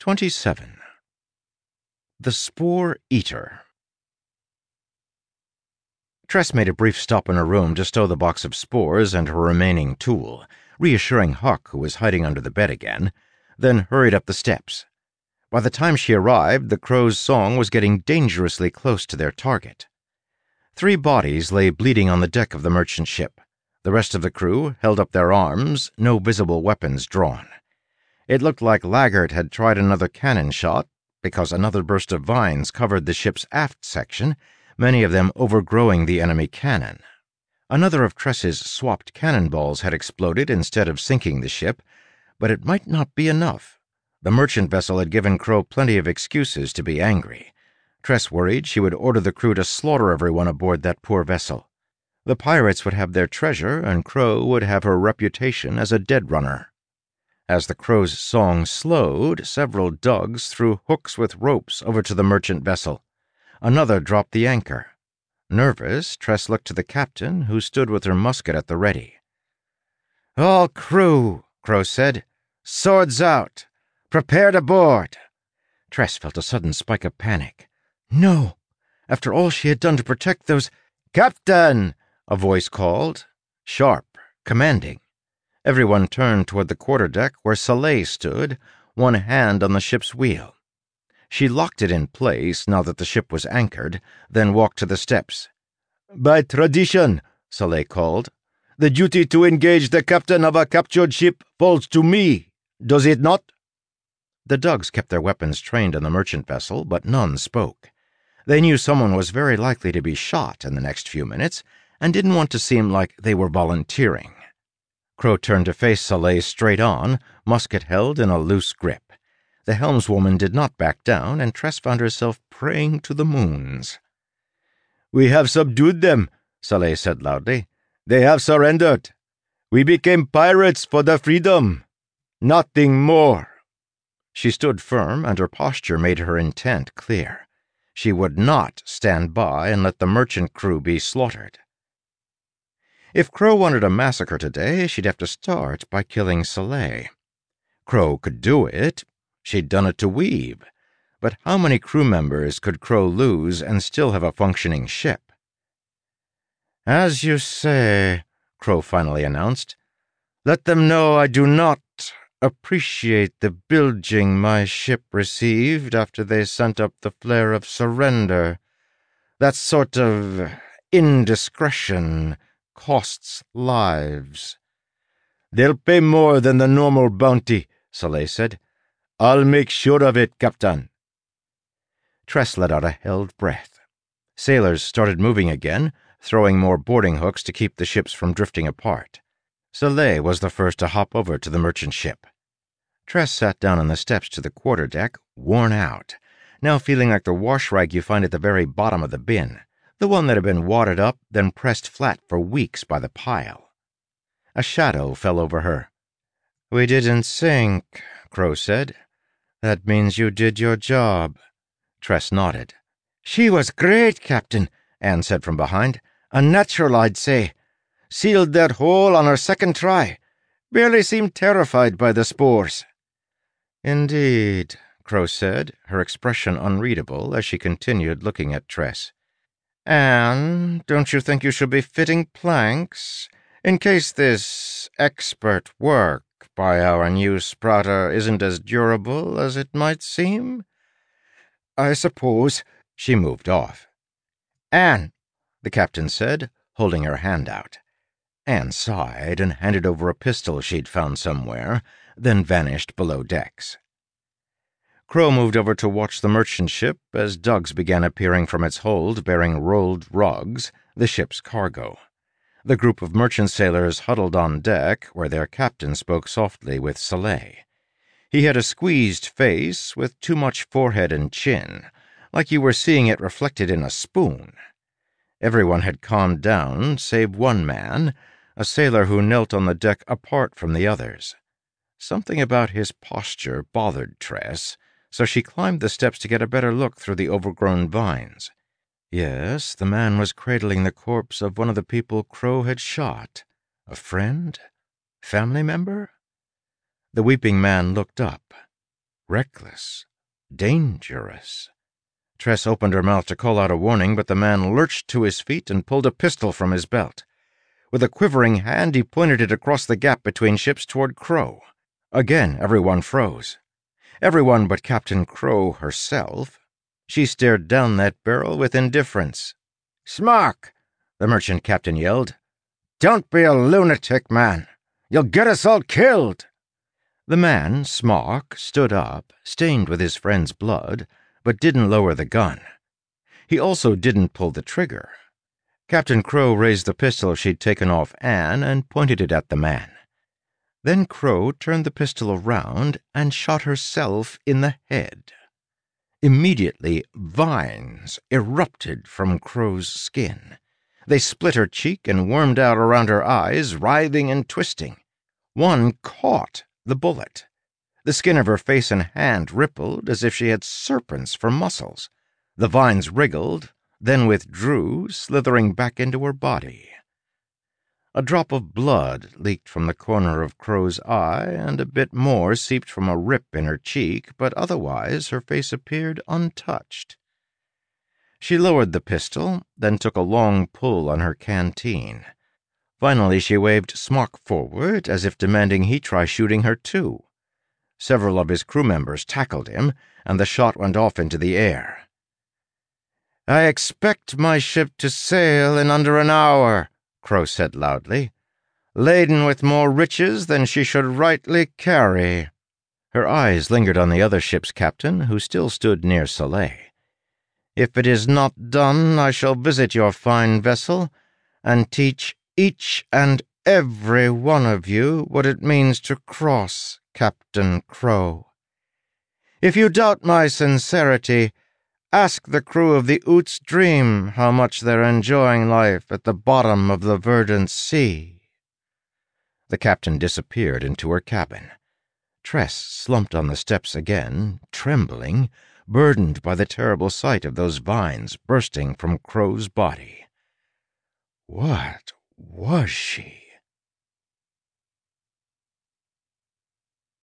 27. The Spore Eater. Tress made a brief stop in her room to stow the box of spores and her remaining tool, reassuring Huck, who was hiding under the bed again, then hurried up the steps. By the time she arrived, the crow's song was getting dangerously close to their target. 3 bodies lay bleeding on the deck of the merchant ship. The rest of the crew held up their arms, no visible weapons drawn. It looked like Laggert had tried another cannon shot, because another burst of vines covered the ship's aft section, many of them overgrowing the enemy cannon. Another of Tress's swapped cannonballs had exploded instead of sinking the ship, but it might not be enough. The merchant vessel had given Crow plenty of excuses to be angry. Tress worried she would order the crew to slaughter everyone aboard that poor vessel. The pirates would have their treasure, and Crow would have her reputation as a dead runner. As the crow's song slowed, several Dugs threw hooks with ropes over to the merchant vessel. Another dropped the anchor. Nervous, Tress looked to the captain, who stood with her musket at the ready. "All crew," Crow said. "Swords out. Prepare to board." Tress felt a sudden spike of panic. No! After all she had done to protect those— "Captain!" a voice called. Sharp, commanding. Everyone turned toward the quarterdeck where Saleh stood, one hand on the ship's wheel. She locked it in place now that the ship was anchored, then walked to the steps. "By tradition," Saleh called, "the duty to engage the captain of a captured ship falls to me, does it not?" The Dugs kept their weapons trained on the merchant vessel, but none spoke. They knew someone was very likely to be shot in the next few minutes, and didn't want to seem like they were volunteering. Crow turned to face Saleh straight on, musket held in a loose grip. The helmswoman did not back down, and Tress found herself praying to the moons. "We have subdued them," Saleh said loudly. "They have surrendered. We became pirates for their freedom. Nothing more." She stood firm, and her posture made her intent clear. She would not stand by and let the merchant crew be slaughtered. If Crow wanted a massacre today, she'd have to start by killing Saleh. Crow could do it. She'd done it to Weeb. But how many crew members could Crow lose and still have a functioning ship? "As you say," Crow finally announced, "let them know I do not appreciate the bilging my ship received after they sent up the flare of surrender. That sort of indiscretion costs lives." "They'll pay more than the normal bounty," Saleh said. "I'll make sure of it, Captain." Tress let out a held breath. Sailors started moving again, throwing more boarding hooks to keep the ships from drifting apart. Saleh was the first to hop over to the merchant ship. Tress sat down on the steps to the quarterdeck, worn out, now feeling like the wash rag you find at the very bottom of the bin, the one that had been wadded up, then pressed flat for weeks by the pile. A shadow fell over her. "We didn't sink," Crow said. "That means you did your job." Tress nodded. "She was great, Captain," Anne said from behind. "A natural, I'd say. Sealed that hole on her second try. Barely seemed terrified by the spores." "Indeed," Crow said, her expression unreadable as she continued looking at Tress. "Anne, don't you think you should be fitting planks, in case this expert work by our new sprouter isn't as durable as it might seem?" "I suppose." She moved off. "Anne," the captain said, holding her hand out. Anne sighed and handed over a pistol she'd found somewhere, then vanished below decks. Crow moved over to watch the merchant ship as Dugs began appearing from its hold bearing rolled rugs, the ship's cargo. The group of merchant sailors huddled on deck where their captain spoke softly with Saleh. He had a squeezed face with too much forehead and chin, like you were seeing it reflected in a spoon. Everyone had calmed down save one man, a sailor who knelt on the deck apart from the others. Something about his posture bothered Tress, so she climbed the steps to get a better look through the overgrown vines. Yes, the man was cradling the corpse of one of the people Crow had shot. A friend? Family member? The weeping man looked up. Reckless. Dangerous. Tress opened her mouth to call out a warning, but the man lurched to his feet and pulled a pistol from his belt. With a quivering hand, he pointed it across the gap between ships toward Crow. Again, everyone froze. Everyone but Captain Crow herself. She stared down that barrel with indifference. "Smock!" the merchant captain yelled. "Don't be a lunatic, man. You'll get us all killed." The man, Smock, stood up, stained with his friend's blood, but didn't lower the gun. He also didn't pull the trigger. Captain Crow raised the pistol she'd taken off Anne and pointed it at the man. Then Crow turned the pistol around and shot herself in the head. Immediately, vines erupted from Crow's skin. They split her cheek and wormed out around her eyes, writhing and twisting. One caught the bullet. The skin of her face and hand rippled as if she had serpents for muscles. The vines wriggled, then withdrew, slithering back into her body. A drop of blood leaked from the corner of Crow's eye, and a bit more seeped from a rip in her cheek, but otherwise her face appeared untouched. She lowered the pistol, then took a long pull on her canteen. Finally she waved Smock forward, as if demanding he try shooting her too. Several of his crew members tackled him, and the shot went off into the air. "I expect my ship to sail in under an hour," Crow said loudly, "laden with more riches than she should rightly carry." Her eyes lingered on the other ship's captain, who still stood near Soleil. "If it is not done, I shall visit your fine vessel and teach each and every one of you what it means to cross, Captain Crow. If you doubt my sincerity, ask the crew of the Oot's Dream how much they're enjoying life at the bottom of the verdant sea." The captain disappeared into her cabin. Tress slumped on the steps again, trembling, burdened by the terrible sight of those vines bursting from Crow's body. What was she?